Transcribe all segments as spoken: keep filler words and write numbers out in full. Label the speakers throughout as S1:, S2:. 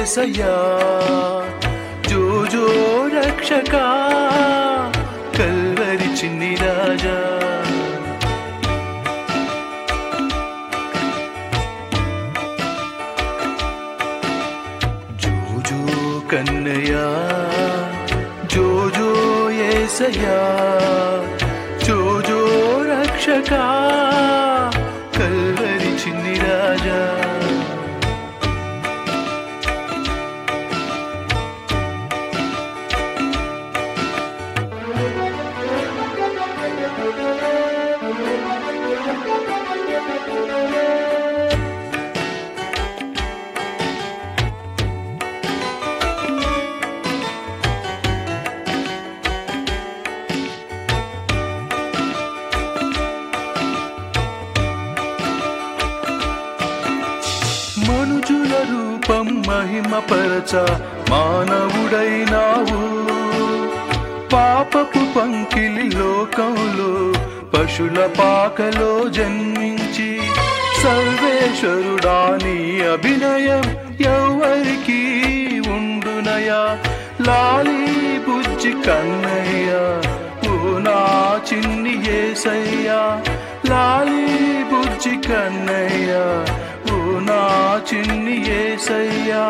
S1: ఏసయ్యా జో జో రక్షకా Calvary చిన్ని రాజా జో జో కన్నయ్యా జో జో ఏసయ్యా జో జో రక్షకా Calvary చిన్ని రాజా మనుజుల రూపం మహిమపరచ మానవుడైనావు పాపపు పంకిలి లోకంలో పశుల పాకలో జన్మించి సర్వేశ్వరుడాని అభినయం ఎవరికి ఉండునయా లాలి బుజ్జి కన్నయ్యా ఓ నా చిన్ని యేసయ్యా లాలి బుజ్జి కన్నయ్యా ఓ నా చిన్ని యేసయ్యా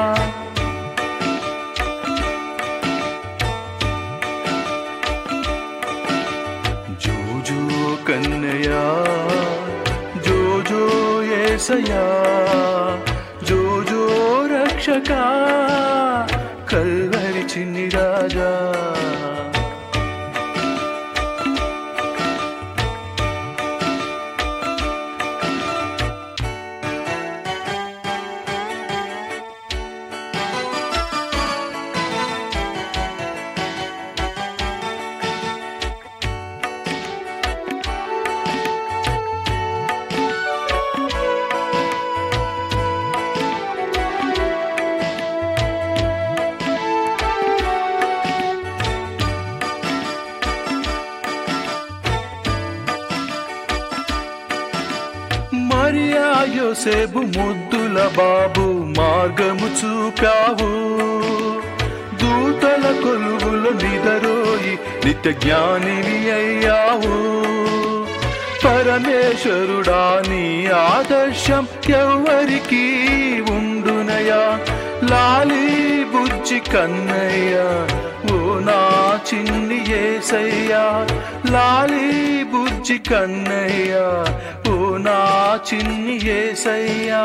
S1: జో జో కన్నయ్యా జో జో యేసయ్యా జో జో రక్షకా కల్వరి చిన్ని రాజా మరియా యోసేపు ముద్దుల బాబు మార్గము చూపావు దూతల కొలువులో నిదరోయి నిత్య జ్ఞానివి అయ్యావు పరమేశ్వరుడా నీ ఆదర్శం ఎవరికి ఉండునయా లాలి బుజ్జి కన్నయ్యా ఓ నా చిన్ని యేసయ్యా లాలి బుజ్జి కన్నయ్యా ఓ నా చిన్ని యేసయ్యా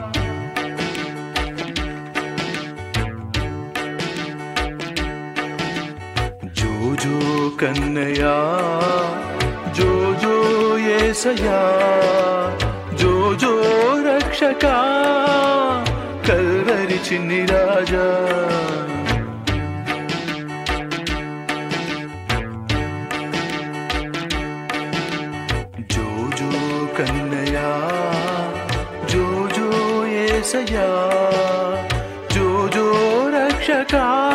S1: జో జో కన్నయ్యా జో జో యేసయ్యా జో జో రక్షకా కల్వరి చిన్ని రాజా జో జో కన్నయ్యా జో జో యేసయ్యా జో జో రక్షకా